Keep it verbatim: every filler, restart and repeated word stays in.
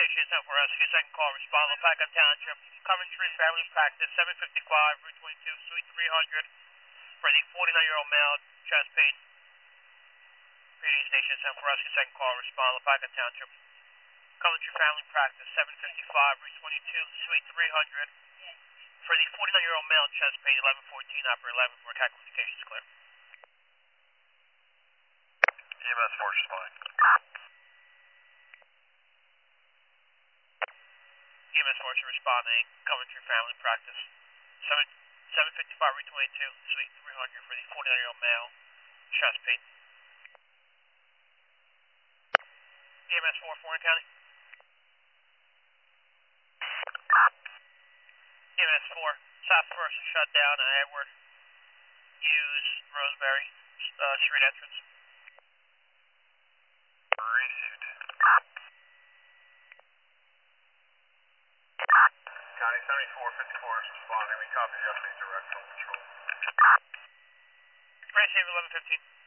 Station, San Rescue, second call, respond, Alpaca Township, Coventry Family Practice, seven fifty-five, Route twenty-two, Suite three hundred, for the forty-nine-year-old male, chest pain. Radio Station, San Rescue, second call, respond, Alpaca Township, Coventry Family Practice, seven fifty-five, Route twenty-two, Suite three hundred, for the forty-nine-year-old male, chest pain, eleven fourteen, operator eleven, for attack communications clear. E M S force responding. E M S force responding, Coventry Family Practice, seven fifty-five, Route twenty-two, Suite three hundred, for the forty-nine-year-old male, chest pain. E M S four, Warren County. E M S four, South First shut down at Edward Hughes Roseberry uh, Street entrance. Received. County seventy-four fifty-four is responding. We copy the update direct from control. Received eleven fifteen.